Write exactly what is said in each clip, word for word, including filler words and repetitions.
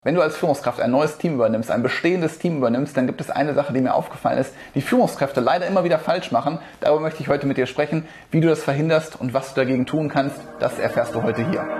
Wenn du als Führungskraft ein neues Team übernimmst, ein bestehendes Team übernimmst, dann gibt es eine Sache, die mir aufgefallen ist, die Führungskräfte leider immer wieder falsch machen. Darüber möchte ich heute mit dir sprechen, wie du das verhinderst und was du dagegen tun kannst. Das erfährst du heute hier.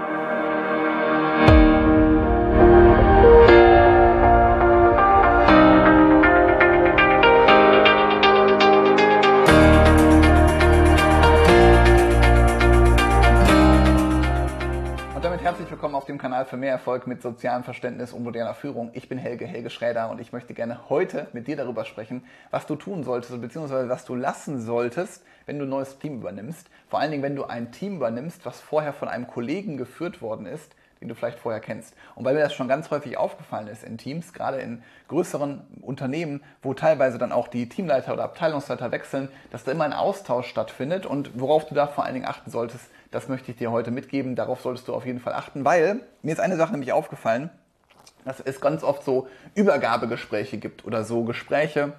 Herzlich willkommen auf dem Kanal für mehr Erfolg mit sozialem Verständnis und moderner Führung. Ich bin Helge, Helge Schräder, und ich möchte gerne heute mit dir darüber sprechen, was du tun solltest bzw. was du lassen solltest, wenn du ein neues Team übernimmst. Vor allen Dingen, wenn du ein Team übernimmst, was vorher von einem Kollegen geführt worden ist, den du vielleicht vorher kennst. Und weil mir das schon ganz häufig aufgefallen ist in Teams, gerade in größeren Unternehmen, wo teilweise dann auch die Teamleiter oder Abteilungsleiter wechseln, dass da immer ein Austausch stattfindet, und worauf du da vor allen Dingen achten solltest, das möchte ich dir heute mitgeben. Darauf solltest du auf jeden Fall achten, weil mir ist eine Sache nämlich aufgefallen, dass es ganz oft so Übergabegespräche gibt oder so Gespräche,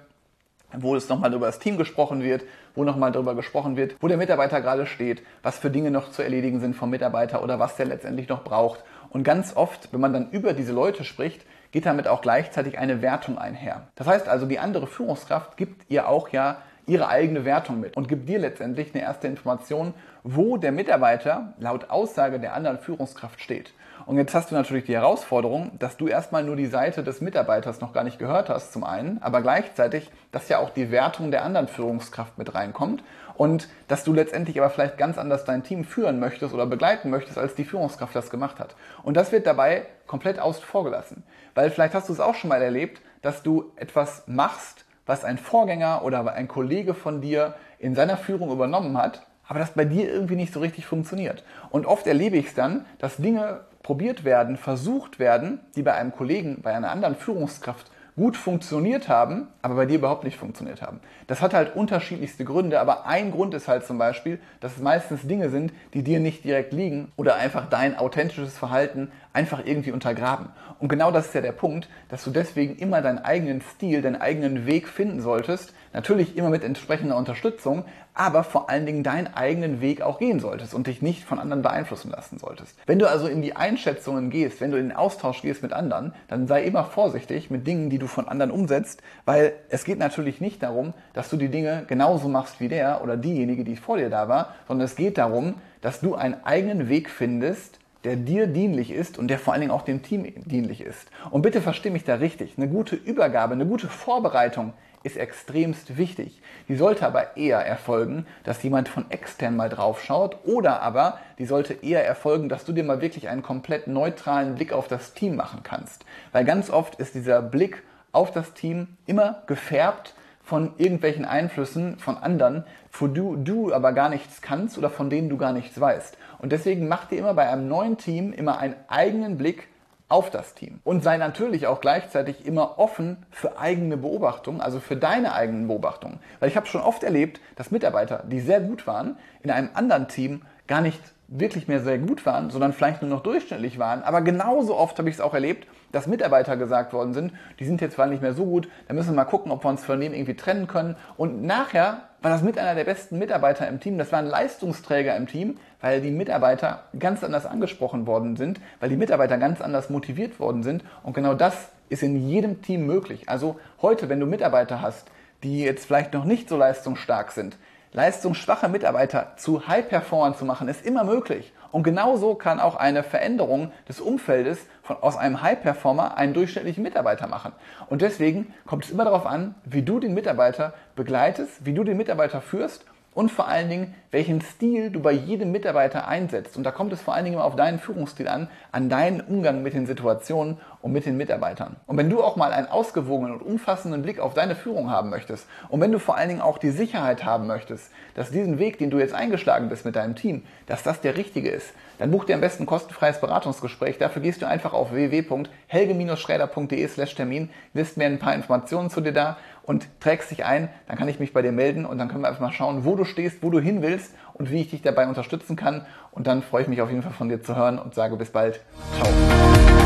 wo es nochmal über das Team gesprochen wird, wo nochmal darüber gesprochen wird, wo der Mitarbeiter gerade steht, was für Dinge noch zu erledigen sind vom Mitarbeiter oder was der letztendlich noch braucht. Und ganz oft, wenn man dann über diese Leute spricht, geht damit auch gleichzeitig eine Wertung einher. Das heißt also, die andere Führungskraft gibt ihr auch ja ihre eigene Wertung mit und gibt dir letztendlich eine erste Information, wo der Mitarbeiter laut Aussage der anderen Führungskraft steht. Und jetzt hast du natürlich die Herausforderung, dass du erstmal nur die Seite des Mitarbeiters noch gar nicht gehört hast zum einen, aber gleichzeitig, dass ja auch die Wertung der anderen Führungskraft mit reinkommt und dass du letztendlich aber vielleicht ganz anders dein Team führen möchtest oder begleiten möchtest, als die Führungskraft das gemacht hat. Und das wird dabei komplett außen vor gelassen. Weil vielleicht hast du es auch schon mal erlebt, dass du etwas machst, was ein Vorgänger oder ein Kollege von dir in seiner Führung übernommen hat, aber das bei dir irgendwie nicht so richtig funktioniert. Und oft erlebe ich es dann, dass Dinge probiert werden, versucht werden, die bei einem Kollegen, bei einer anderen Führungskraft gut funktioniert haben, aber bei dir überhaupt nicht funktioniert haben. Das hat halt unterschiedlichste Gründe, aber ein Grund ist halt zum Beispiel, dass es meistens Dinge sind, die dir nicht direkt liegen oder einfach dein authentisches Verhalten einfach irgendwie untergraben. Und genau das ist ja der Punkt, dass du deswegen immer deinen eigenen Stil, deinen eigenen Weg finden solltest, natürlich immer mit entsprechender Unterstützung, aber vor allen Dingen deinen eigenen Weg auch gehen solltest und dich nicht von anderen beeinflussen lassen solltest. Wenn du also in die Einschätzungen gehst, wenn du in den Austausch gehst mit anderen, dann sei immer vorsichtig mit Dingen, die du von anderen umsetzt, weil es geht natürlich nicht darum, dass du die Dinge genauso machst wie der oder diejenige, die vor dir da war, sondern es geht darum, dass du einen eigenen Weg findest, der dir dienlich ist und der vor allen Dingen auch dem Team dienlich ist. Und bitte versteh mich da richtig, eine gute Übergabe, eine gute Vorbereitung ist extremst wichtig. Die sollte aber eher erfolgen, dass jemand von extern mal drauf schaut, oder aber die sollte eher erfolgen, dass du dir mal wirklich einen komplett neutralen Blick auf das Team machen kannst. Weil ganz oft ist dieser Blick auf das Team immer gefärbt von irgendwelchen Einflüssen von anderen, wo du, du aber gar nichts kannst oder von denen du gar nichts weißt. Und deswegen mach dir immer bei einem neuen Team immer einen eigenen Blick auf das Team. Und sei natürlich auch gleichzeitig immer offen für eigene Beobachtungen, also für deine eigenen Beobachtungen. Weil ich habe schon oft erlebt, dass Mitarbeiter, die sehr gut waren, in einem anderen Team gar nicht wirklich mehr sehr gut waren, sondern vielleicht nur noch durchschnittlich waren. Aber genauso oft habe ich es auch erlebt, dass Mitarbeiter gesagt worden sind, die sind jetzt zwar nicht mehr so gut, da müssen wir mal gucken, ob wir uns von denen irgendwie trennen können. Und nachher war das mit einer der besten Mitarbeiter im Team. Das waren Leistungsträger im Team, weil die Mitarbeiter ganz anders angesprochen worden sind, weil die Mitarbeiter ganz anders motiviert worden sind. Und genau das ist in jedem Team möglich. Also heute, wenn du Mitarbeiter hast, die jetzt vielleicht noch nicht so leistungsstark sind, leistungsschwache Mitarbeiter zu High-Performern zu machen, ist immer möglich. Und genauso kann auch eine Veränderung des Umfeldes von, aus einem High-Performer einen durchschnittlichen Mitarbeiter machen. Und deswegen kommt es immer darauf an, wie du den Mitarbeiter begleitest, wie du den Mitarbeiter führst und vor allen Dingen, welchen Stil du bei jedem Mitarbeiter einsetzt. Und da kommt es vor allen Dingen immer auf deinen Führungsstil an, an deinen Umgang mit den Situationen und mit den Mitarbeitern. Und wenn du auch mal einen ausgewogenen und umfassenden Blick auf deine Führung haben möchtest und wenn du vor allen Dingen auch die Sicherheit haben möchtest, dass diesen Weg, den du jetzt eingeschlagen bist mit deinem Team, dass das der richtige ist, dann buch dir am besten ein kostenfreies Beratungsgespräch. Dafür gehst du einfach auf w w w punkt helge schräder punkt de slash Termin, wirst mir ein paar Informationen zu dir da und trägst dich ein, dann kann ich mich bei dir melden und dann können wir einfach mal schauen, wo du stehst, wo du hin willst und wie ich dich dabei unterstützen kann. Und dann freue ich mich auf jeden Fall von dir zu hören und sage bis bald. Ciao.